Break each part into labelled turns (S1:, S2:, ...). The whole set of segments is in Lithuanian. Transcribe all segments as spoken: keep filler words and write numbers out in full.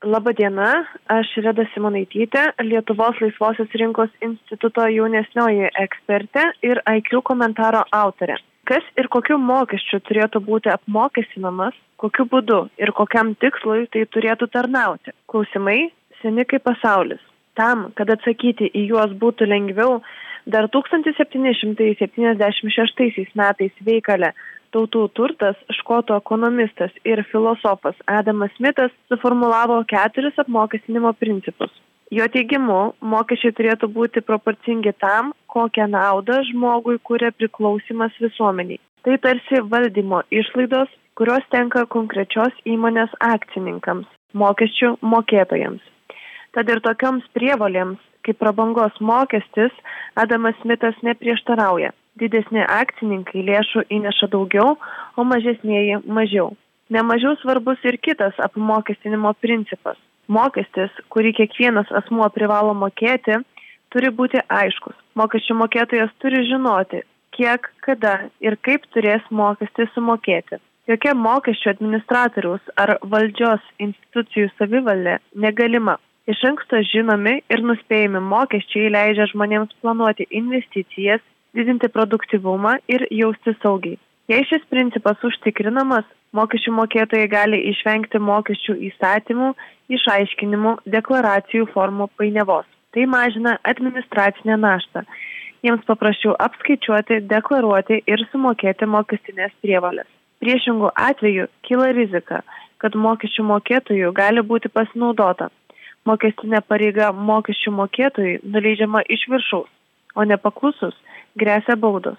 S1: Labą dieną, aš Reda Simonaitytė, Lietuvos laisvosios rinkos instituto jaunesnioji ekspertė ir I Q komentaro autorė. Kas ir kokiu mokesčiu turėtų būti apmokestinamas, kokiu būdu ir kokiam tikslui tai turėtų tarnauti? Klausimai seni kaip pasaulis. Tam, kad atsakyti į juos būtų lengviau, dar tūkstantis septyni šimtai septyniasdešimt šeštaisiais metais veikale Tautų turtas škotų ekonomistas ir filosofas Adamas Smithas suformulavo keturis apmokestinimo principus. Jo teigimu, mokesčiai turėtų būti proporcingi tam, kokią naudą žmogui kuria priklausymas visuomeniai. Tai tarsi valdymo išlaidos, kurios tenka konkrečios įmonės akcininkams, mokesčių mokėtojams. Tad ir tokioms prievolėms, kaip prabangos mokestis, Adamas Smithas neprieštarauja. Didesni akcininkai lėšų įneša daugiau, o mažesnieji mažiau. Nemažiau svarbus ir kitas apmokestinimo principas. Mokestis, kurį kiekvienas asmuo privalo mokėti, turi būti aiškus. Mokesčių mokėtojas turi žinoti, kiek, kada ir kaip turės mokestį sumokėti. Jokia mokesčių administratoriaus ar valdžios institucijų savivalė negalima. Iš anksto žinomi ir nuspėjami mokesčiai leidžia žmonėms planuoti investicijas, didinti produktyvumą ir jausti saugiai. Jei šis principas užtikrinamas, mokesčių mokėtojai gali išvengti mokesčių įstatymų, išaiškinimų, deklaracijų formų painiavos. Tai mažina administracinę naštą. Jiems paprasčiau apskaičiuoti, deklaruoti ir sumokėti mokestinės prievolės. Priešingų atveju kyla rizika, kad mokesčių mokėtojų gali būti pasinaudota. Mokestinė pareiga mokesčių mokėtojui nuleidžiama iš viršaus, o nepaklusus gresia baudos.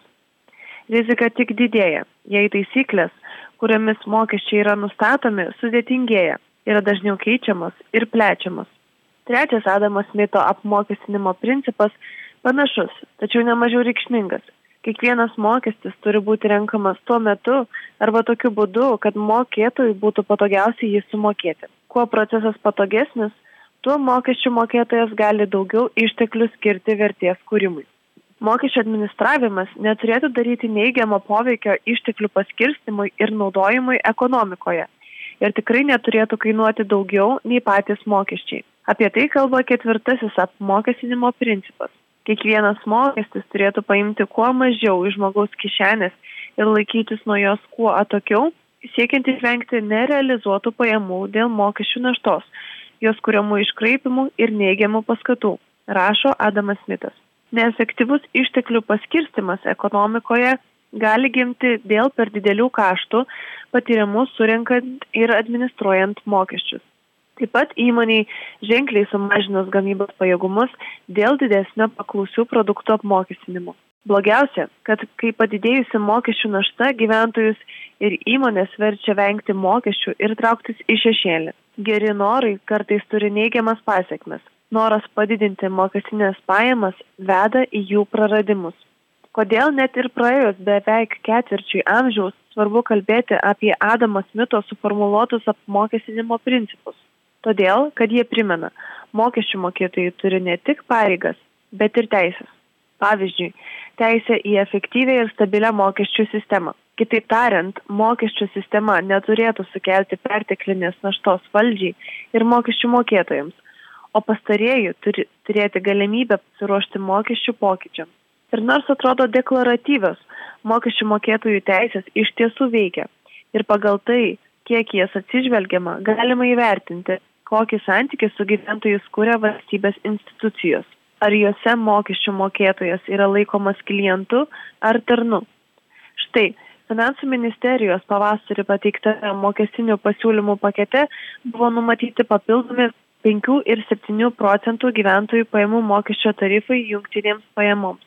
S1: Rizika tik didėja, jei taisyklės, kuriomis mokesčiai yra nustatomi, sudėtingėja, yra dažniau keičiamas ir plečiamas. Trečias Adamo Smitho apmokestinimo principas panašus, tačiau nemažiau reikšmingas. Kiekvienas mokestis turi būti renkamas tuo metu arba tokiu būdu, kad mokėtojui būtų patogiausiai jį sumokėti. Kuo procesas patogesnis, tuo mokesčių mokėtojas gali daugiau išteklių skirti vertės kūrimui. Mokesčių administravimas neturėtų daryti neigiamo poveikio išteklių paskirstimui ir naudojimui ekonomikoje ir tikrai neturėtų kainuoti daugiau nei patys mokesčiai. Apie tai kalba ketvirtasis apmokestinimo principas. Kiekvienas mokestis turėtų paimti kuo mažiau iš žmogaus kišenės ir laikytis nuo jos kuo atokiau, siekiant išvengti nerealizuotų pajamų dėl mokesčių naštos, jos kuriamų iškraipimų ir neigiamų paskatų, rašo Adamas Smithas. Neefektyvus išteklių paskirstimas ekonomikoje gali gimti dėl per didelių kaštų patiriamų surinkant ir administruojant mokesčius. Taip pat įmoniai ženkliai sumažinus gamybos pajėgumus dėl didesnio paklausių produktų apmokestinimo. Blogiausia, kad kai padidėjusi mokesčių našta gyventojus ir įmonės verčia vengti mokesčių ir trauktis į šešėlį. Geri norai kartais turi neigiamas pasekmes. Noras padidinti mokestinės pajamas veda į jų praradimus. Kodėl net ir praėjus beveik ketvirčiui amžiaus svarbu kalbėti apie Adamo Smitho suformuluotus apmokestinimo principus? Todėl, kad jie primena, mokesčių mokėtojai turi ne tik pareigas, bet ir teisės. Pavyzdžiui, teisė į efektyvią ir stabilią mokesčių sistemą. Kitaip tariant, mokesčių sistema neturėtų sukelti perteklinės naštos valdžiai ir mokesčių mokėtojams, o pastarieji turi turėti galimybę pasiruošti mokesčių pokyčiams. Ir nors atrodo deklaratyvios, mokesčių mokėtojų teisės iš tiesų veikia. Ir pagal tai, kiek jas atsižvelgiama, galima įvertinti, kokį santykį su gyventojais kuria valstybės institucijos. Ar juose mokesčių mokėtojas yra laikomas klientu ar tarnu. Štai, Finansų ministerijos pavasarį pateiktame mokestinių pasiūlymų pakete buvo numatyti papildomi penkių ir septynių procentų gyventojų pajamų mokesčio tarifai jungtinėms pajamoms.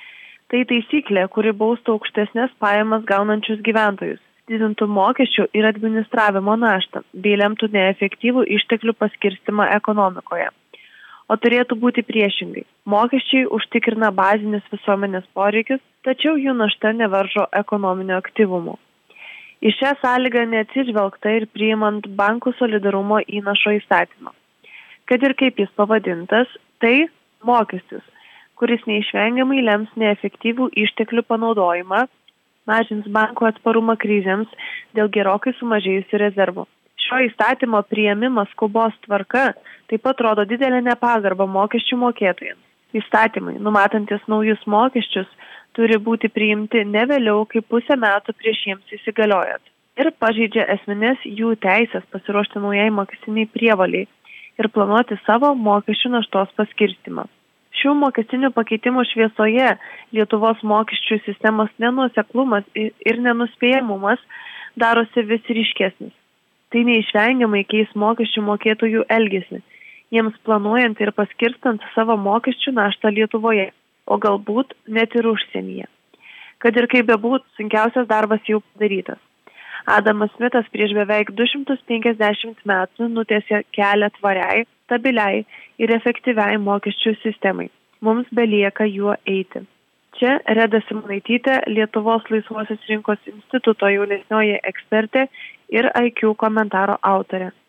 S1: Tai taisyklė, kuri baustų aukštesnės pajamas gaunančius gyventojus, didintų mokesčių ir administravimo naštą, bei lemtų neefektyvų išteklių paskirstimą ekonomikoje. O turėtų būti priešingai. Mokesčiai užtikrina bazinius visuomenės poreikius, tačiau jų našta nevaržo ekonominio aktyvumo. Į šią sąlygą neatsižvelgta ir priimant bankų solidarumo įnašo įstatymą. Kad ir kaip jis pavadintas, tai mokestis, kuris neišvengiamai lems neefektyvų išteklių panaudojimą, mažins bankų atsparumą krizėms dėl gerokai sumažėjusių rezervų. Šiuo Šio įstatymo priėmimas skubos tvarka taip pat rodo didelę nepagarbą mokesčių mokėtojams. Įstatymai, numatantis naujus mokesčius, turi būti priimti ne vėliau kaip pusę metų prieš jiems įsigaliojant ir pažeidžia esminės jų teisės pasiruošti naujai mokestiniai prievaliai ir planuoti savo mokesčių naštos paskirstimą. Šių mokestinių pakeitimų šviesoje Lietuvos mokesčių sistemos nenuoseklumas ir nenuspėjamumas darosi vis ryškesnis. Tai neišvengiamai keis mokesčių mokėtojų elgesį, jiems planuojant ir paskirstant savo mokesčių naštą Lietuvoje, o galbūt net ir užsienyje. Kad ir kaip bebūtų, sunkiausias darbas jau padarytas. Adamas Smitas prieš beveik du šimtus penkiasdešimt metų nutiesė kelią tvariai, stabiliai ir efektyviai mokesčių sistemai. Mums belieka juo eiti. Čia Reda Simonaitytė, Lietuvos laisvosios rinkos instituto jaunesnioji ekspertė ir I Q komentaro autorė.